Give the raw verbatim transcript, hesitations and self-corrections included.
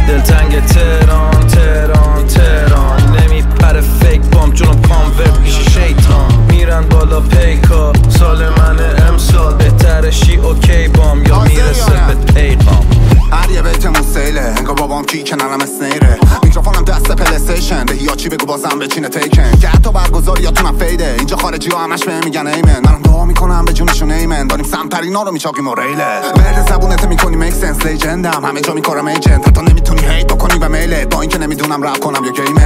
دلتنگ تهران تهران تهران نمیپره فیک بام جونم کانورت میشه شیطان میرن بالا پیکا سال من امسال بهترشی اوکی بام یا میرسه به پیغام هر یه بیتمون سیله انگار بابام کی کنارم اسنیره میکروفونم دست پلیستیشن دهی یا چی بگو بازم بچینه تیکن که حتی برگزاری یا تونم فیده اینجا خارجی ها همش بهم میگن ایمن منم دعا میکنم به جونشون ایمن داریم سمترینا رو میچاقیم و ریله ورد زبونت میکنی میک سنس لیجندم همه جا میکارم ایجنت حتی نمیتونی هیت بکنی به میله با اینکه نمیدونم رپ کنم یا گیمه